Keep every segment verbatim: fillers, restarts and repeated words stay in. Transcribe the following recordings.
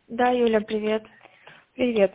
Да, Юля, привет. Привет.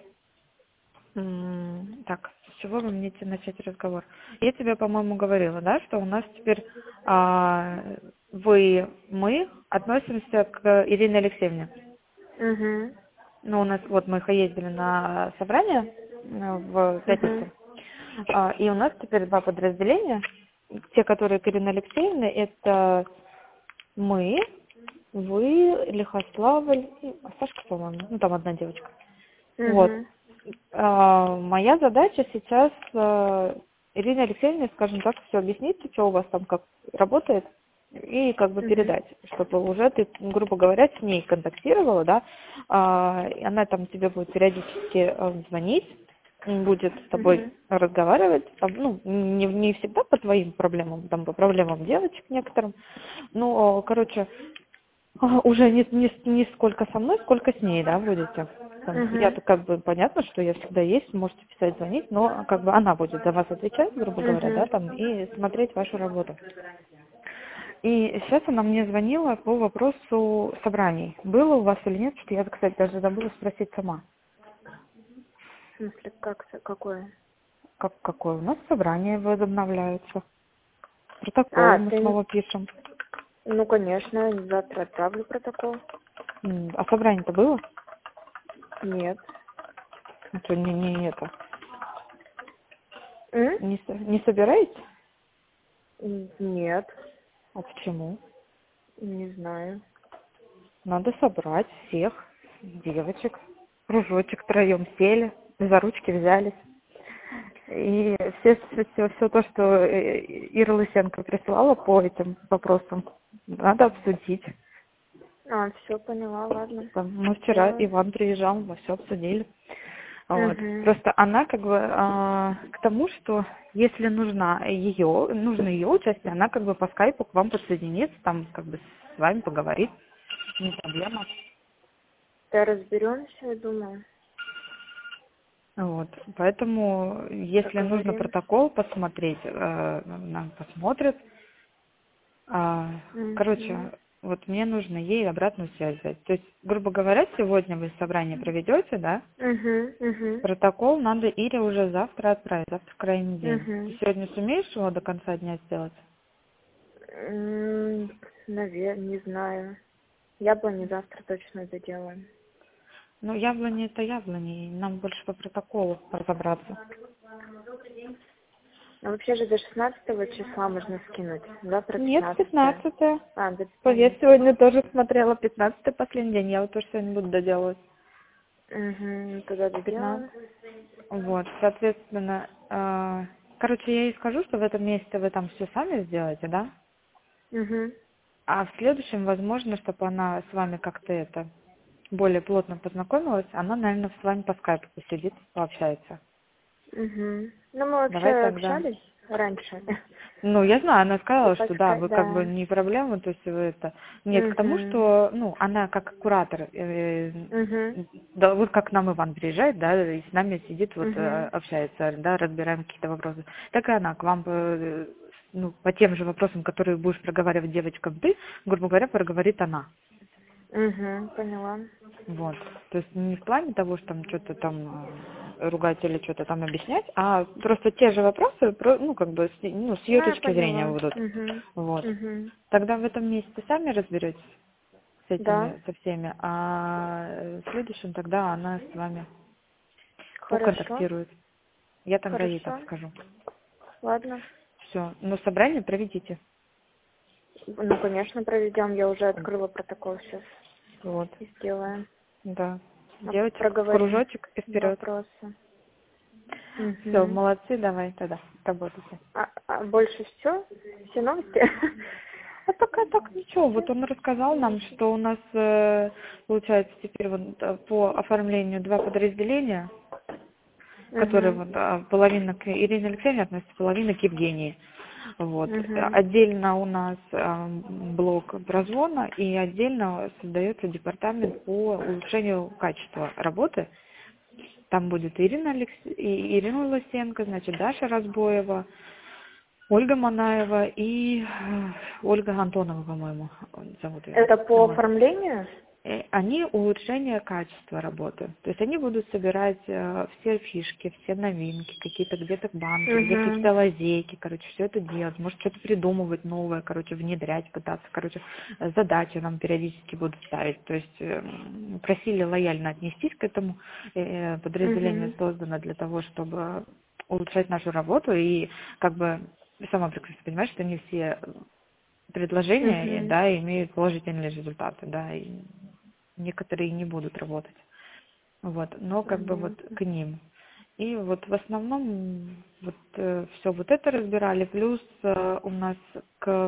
М, Так, с чего вы мне те- начать разговор? Я тебе, по-моему, говорила, да, что у нас теперь а, вы, мы относимся к Ирине Алексеевне. Угу. Ну, у нас вот мы ездили на собрание э, в Угу. пятницу, а, и у нас теперь два подразделения. Те, которые к Ирине Алексеевне, это мы, вы, Лихославль, и Сашка, по-моему, ну там одна девочка. Вот. Угу. А, Моя задача сейчас э, Ирине Алексеевне, скажем так, все объяснить, что у вас там как работает, и как бы Угу. передать, чтобы уже ты, грубо говоря, с ней контактировала, да, а, и она там тебе будет периодически э, звонить, м, будет с тобой Угу. разговаривать, там, ну, не, не всегда по твоим проблемам, там, по проблемам девочек некоторым, но, короче, а, уже не, не, не сколько со мной, сколько с ней, да, будете. Там, Угу. я-то как бы понятно, что я всегда есть, можете писать, звонить, но как бы она будет за вас отвечать, грубо говоря, да, Угу. там, и смотреть вашу работу. И сейчас она мне звонила по вопросу собраний. Было у вас или нет, что я, кстати, даже забыла спросить сама. В смысле, как, какое? Как, какое у нас собрание возобновляется. Протокол А, мы ты, снова пишем. ну, конечно, завтра отправлю протокол. М, А собрание-то было? Нет. А что, не, не это, М? не, со- не собираете? М, Нет. А почему? Не знаю. Надо собрать всех девочек, кружочек втроем сели, за ручки взялись. И все, все, все то, что э, Ира Лысенко прислала по этим вопросам, надо обсудить. А, все, поняла, ладно. Там, мы вчера Сделаю. Иван приезжал, мы все обсудили. Вот. Угу. Просто она как бы а, к тому, что если нужна ее, нужно ее участие, она как бы по скайпу к вам подсоединится, там как бы с вами поговорит, не проблема. Да, разберемся, я думаю. Вот. Поэтому, если нужно Поговорим. протокол посмотреть, э, нам посмотрят. А, Угу. короче, вот мне нужно ей обратную связь дать. То есть, грубо говоря, сегодня вы собрание проведете, да? Угу. Угу. Протокол надо Ире уже завтра отправить, завтра крайний день. Ты Угу. сегодня сумеешь его до конца дня сделать? Наверное, не знаю. Я бы не завтра точно доделаем. Ну, яблони это яблони, и нам больше по протоколу разобраться. А вообще же до шестнадцатого числа можно скинуть. Завтра Нет, пятнадцатое. пятнадцатое. А, до Поверь, пятнадцатого. сегодня тоже смотрела пятнадцатый последний день. Я вот тоже сегодня буду доделывать. Угу, тогда доделаю. пятнадцать. Вот, соответственно, э, короче, я ей скажу, что в этом месяце вы там все сами сделаете, да? Угу. А в следующем, возможно, чтобы она с вами как-то это более плотно познакомилась, она, наверное, с вами по скайпу посидит, пообщается. Угу. Ну, мы вообще Давай тогда. общались раньше. Ну, я знаю, она И сказала, что да, подска... вы как бы Да. не проблема, то есть вы это... Нет, к тому, Угу. что, ну, она как куратор, э, Угу. да, вот как к нам Иван приезжает, да, и с нами сидит, вот, э, Угу. общается, да, разбираем какие-то вопросы, так и она к вам, э, ну, по тем же вопросам, которые будешь проговаривать девочкам ты, грубо говоря, проговорит она. Угу. Поняла. Вот. То есть не в плане того, что там что-то там э, ругать или что-то там объяснять, а просто те же вопросы, про- ну, как бы, с, ну, с ее Ну, я точки зрения поняла. будут. Угу. Вот. Угу. Тогда в этом месяце сами разберетесь с Да. этими, со всеми, а в следующем тогда она с вами Хорошо. поконтактирует. Я тогда ей так Хорошо. скажу. Ладно. Все. Но собрание проведите. Ну, конечно, проведем. Я уже открыла протокол сейчас. Вот. И сделаем. Да. А Девочек в проговорим кружочек и вперед. вопросы. Все, Угу. молодцы, давай тогда работайте. А, а больше все? Все новости? А пока так ничего. Вот он рассказал нам, что у нас э, получается теперь вот э, по оформлению два подразделения, которые Угу. вот, а, половина к Ирине Алексеевне относится, половина к Евгении. Вот. Угу. Отдельно у нас э, блок прозвона и отдельно создается департамент по улучшению качества работы. Там будет Ирина, Алекс... и Ирина Лысенко, значит, Даша Разбоева, Ольга Манаева и э, Ольга Антонова, по-моему, зовут ее. Это по Вот. оформлению? э, они улучшение качества работы. То есть они будут собирать э, все фишки, все новинки, какие-то где-то банки, где Угу. какие-то лазейки, короче, все это делать. Может, что-то придумывать новое, короче, внедрять, пытаться, короче, э, задачи нам периодически будут ставить. То есть э, просили лояльно отнестись к этому. Э, подразделение Угу. создано для того, чтобы улучшать нашу работу и как бы сама прекрасно понимаешь, что не все предложения, Угу. да, имеют положительные результаты, да, и некоторые не будут работать. Вот, но как бы вот Понятно. к ним. И вот в основном вот все вот это разбирали, плюс э, у нас к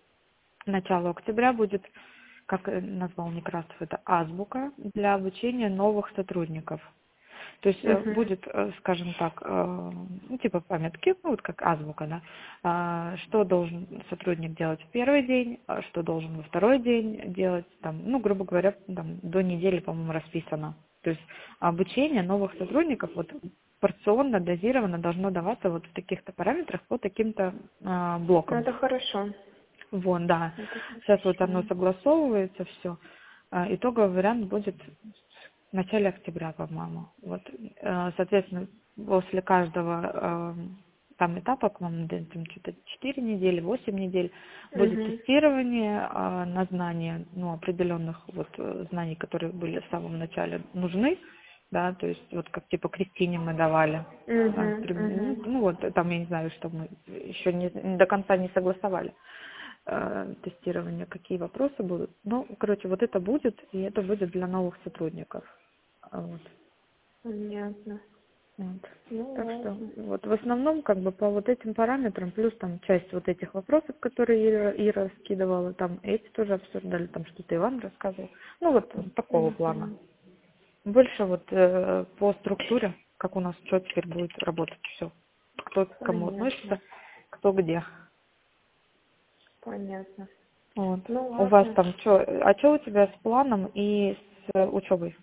началу октября будет, как э, назвал Некрасов, это азбука для обучения новых сотрудников. То есть э, Угу. будет, э, скажем так, э, ну, типа памятки, ну, вот как азбука, да, а, что должен сотрудник делать в первый день, а что должен во второй день делать, там, ну, грубо говоря, там, до недели, по-моему, расписано. То есть обучение новых сотрудников вот порционно, дозированно должно даваться вот в таких-то параметрах по таким-то а, Ну, блокам. это хорошо. Вон, да. Это Сейчас вот хорошо. оно согласовывается все. Итоговый вариант будет в начале октября, по-моему. Вот, э, соответственно, после каждого э, там этапа, по-моему, там что-то четыре недели, восемь недель, будет Угу. тестирование э, на знания, ну, определенных вот э, знаний, которые были в самом начале нужны, да, то есть вот как типа Кристине мы давали. А, Угу. при- Угу. Ну вот там я не знаю, что мы еще не, до конца не согласовали э, тестирование, какие вопросы будут. Ну, короче, вот это будет, и это будет для новых сотрудников. А Вот. Понятно. Вот. Ну, Так что ладно. вот в основном как бы по вот этим параметрам, плюс там часть вот этих вопросов, которые Ира, Ира скидывала, там эти тоже обсуждали, там что-то Иван рассказывал. Ну вот такого плана. Угу. Больше вот э, по структуре, как у нас что теперь будет работать все. Кто к кому относится, Понятно. кто где. Понятно. Вот. Ну, У вас ладно. там что, а что у тебя с планом и с э, учебой?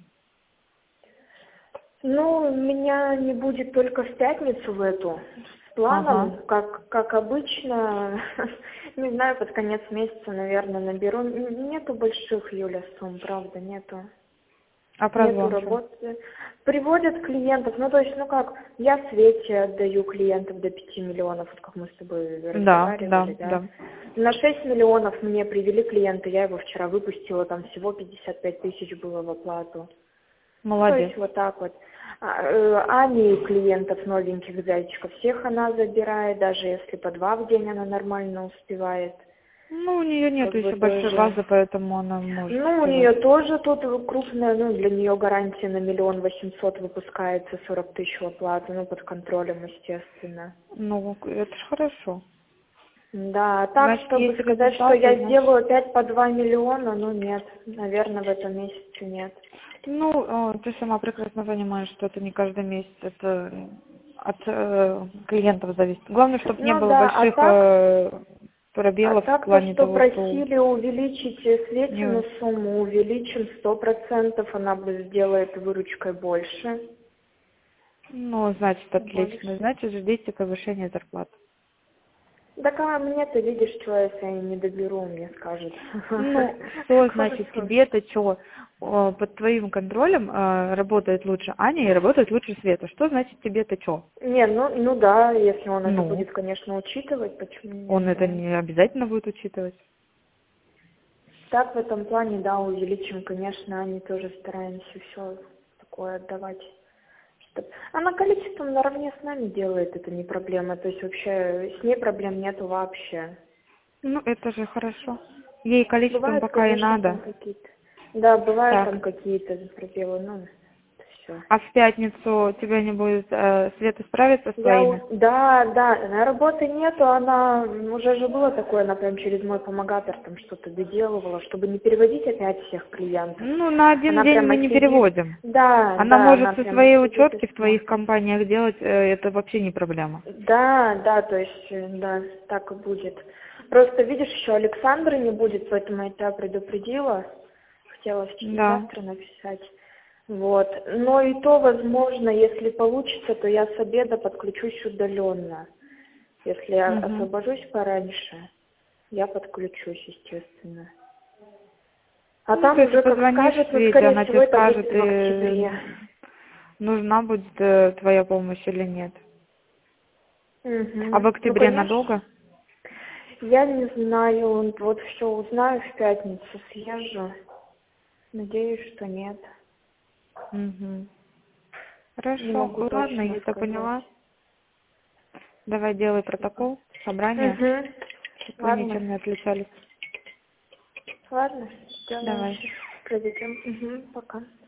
Ну, меня не будет только в пятницу в эту. С Ага. планом, как, как обычно, не знаю, под конец месяца, наверное, наберу. Н- Нету больших, Юля, сумм, правда, нету. А Нету прозвон что? работы. Приводят клиентов, ну, то есть, ну как, я Свете отдаю клиентов до пяти миллионов, вот как мы с тобой Да, да, разговаривали, да. да. На шесть миллионов мне привели клиенты, я его вчера выпустила, там всего пятьдесят пять тысяч было в оплату. Ну, то Молодец. есть вот так вот. А, э, Ани клиентов новеньких зайчиков, всех она забирает, даже если по два в день она нормально успевает. Ну, у нее нету Как бы еще большой тоже. базы, поэтому она может Ну, у успевать. нее тоже тут крупная, ну, для нее гарантия на миллион восемьсот выпускается, сорок тысяч в оплату, ну, под контролем, естественно. Ну, это ж хорошо. Да, а так, Значит, чтобы есть сказать, что результаты, я значит. сделаю опять по два миллиона, ну, нет, наверное, в этом месяце нет. Ну, э, ты сама прекрасно понимаешь, что это не каждый месяц, это от э, клиентов зависит. Главное, чтобы не Ну было да, а больших так, э, а пробелов в так то, плане что того, что просили увеличить э, Светину не... сумму, увеличим сто процентов, она бы сделает выручкой больше. Ну, значит, отлично. Больше. Значит, ждите повышения зарплат. Так а мне-то, видишь, что, если я не доберу, мне скажут. Ну, что значит Курсор. тебе-то что? Под твоим контролем э, работает лучше Аня и работает лучше Света. Что значит тебе-то что? Не, ну, ну да, если он это Ну, будет, конечно, учитывать, почему он нет, это да. не обязательно будет учитывать. Так, в этом плане, да, увеличим, конечно, они тоже стараемся все такое отдавать. Чтоб- Она количеством наравне с нами делает, это не проблема, то есть вообще с ней проблем нету вообще. Ну, это же хорошо. Ей количеством Бывают, пока и конечно, надо. там какие-то, да, бывают там Так. какие-то пробелы, ну, все. А в пятницу тебя не будет э, Света справиться с Я, твоими? у- да, да, на работы нету, она, уже же было такое, она прям через мой помогатор там что-то доделывала, чтобы не переводить опять всех клиентов. Ну, на один Она день мы прямо не сидит, переводим. да, Она да, может она со прямо своей сидит и учетки в твоих смотрит. компаниях делать, э, это вообще не проблема. Да, да, то есть, э, да, так и будет. Просто, видишь, еще Александра не будет, поэтому я тебя предупредила. Хотела вч- Да. завтра написать. Вот. Но и то, возможно, если получится, то я с обеда подключусь удаленно. Если я Угу. освобожусь пораньше, я подключусь, естественно. А Ну, там то есть уже как позвонишь скажет, но Свете, скорее она всего тебе это скажет, будет в октябре. э, нужна будет э, твоя помощь или нет. А в Угу. Ну, октябре конечно. надолго? Я не знаю, вот все узнаю в пятницу, съезжу. Надеюсь, что нет. Угу. Не Хорошо, могу ладно, точно я это сказать. поняла. Давай делай протокол, собрание, Угу. чтобы вы Ладно. ничем не отличались. Ладно, сделаем Давай. сейчас. Проведем. Угу. Пока.